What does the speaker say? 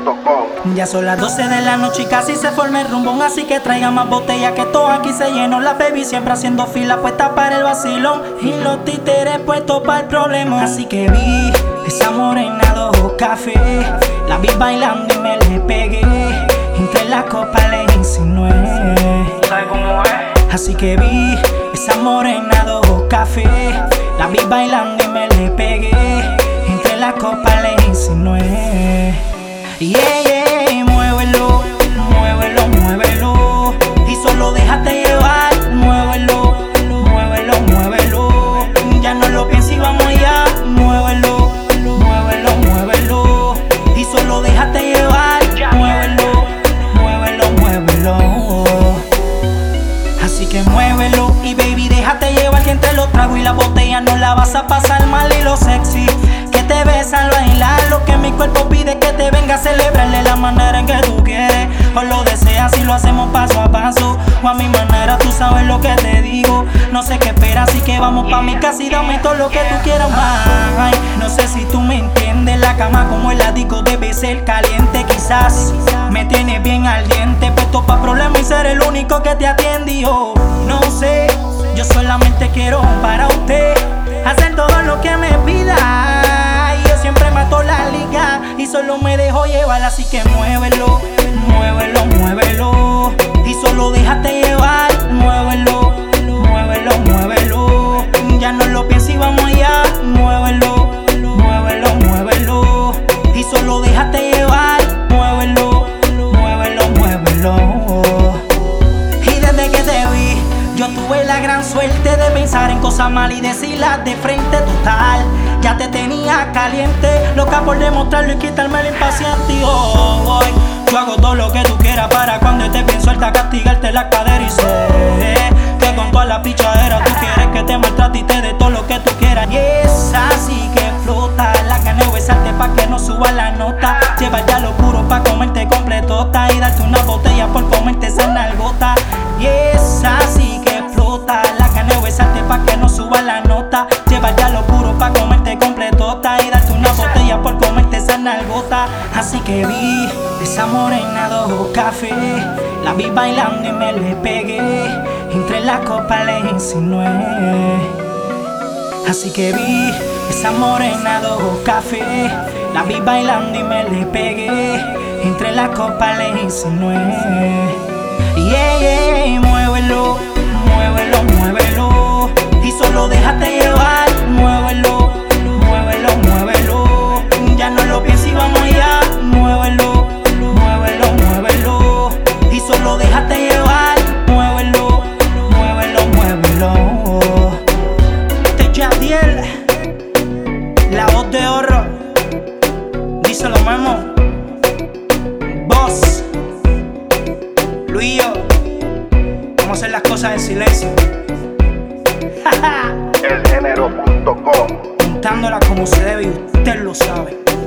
elgenero.com. Ya son las 12 de la noche y casi se forma el rumbón, así que traigan más botellas que todo aquí se llenó. La baby siempre haciendo fila puesta para el vacilón y los títeres puestos para el problema. Así que vi esa morena de ojos café, la vi bailando y me le pegué, entre las copas le insinué. ¿Sabes cómo es? Así que vi esa morena de ojos café, la vi bailando y me le pegué, entre las copas le insinué. Yeah, muévelo, muévelo, muévelo, y solo déjate llevar. Muévelo, muévelo, muévelo, ya no lo pienses y vamos allá. Muévelo, muévelo, muévelo, y solo déjate llevar. Muévelo, muévelo, muévelo. Así que muévelo y baby déjate llevar, que entre los tragos y la botella no la vas a pasar mal. Y lo sexy que te ves al bailar, lo que mi cuerpo pide que te venga a celebrar de la manera en que tú quieres o lo deseas, y lo hacemos paso a paso o a mi manera, tú sabes lo que te digo. No sé qué esperas, así que vamos pa' mi casa y dame todo lo que tú quieras más. No sé si tú me entiendes, la cama como el ático debe ser caliente. Quizás me tienes bien al diente, puesto pa' problemas y ser el único que te atiende. Y yo no sé, yo solamente quiero para usted hacer todo lo que me pida. Y yo siempre mato la liga y solo me dejo llevar. Así que muévelo, muévelo, muévelo, y solo déjate llevar. Muévelo, muévelo, muévelo, ya no lo pienses y vamos allá. Muévelo, muévelo, muévelo, y solo déjate llevar. Muévelo, muévelo, muévelo. Y desde que te vi, yo tuve la gran suerte de pensar en cosas mal y decirlas de frente. Total, ya te tenía caliente, loca por demostrarlo y quitarme el impaciente. Y hoy yo hago todo lo que tú quieras para cuando estés bien suelta castigarte la cadera. Y sé que con toda la pichadera tú quieres que te maltrate y te dé todo lo que tú quieras. Y es así que flota, la gana de besarte pa' que no suba la nota, llevar ya lo puro pa' comerte completota y darte una botella por comerte esa nalgota. Y es así que flota, la gana de besarte pa' que no suba la nota, llevar ya lo puro pa' comerte completota y darte una botella por comerte esa nalgota. Así que vi esa morena de ojos café, la vi bailando y me le pegué, entre las copas le insinué. Así que vi esa morena de ojos café, la vi bailando y me le pegué, entre las copas le insinué. Yeah, muévelo, muévelo, muévelo, y solo déjate llevar. Muévelo, muévelo, muévelo, ya no lo pienses y vamos allá. Muévelo, muévelo, muévelo, y solo déjate llevar. Muévelo, muévelo, muévelo. Este es Yadiel, la voz de oro, díselo Memo, Boss, Luillo, vamos a hacer las cosas en silencio. elgenero.com. Montándola como se debe y usted lo sabe.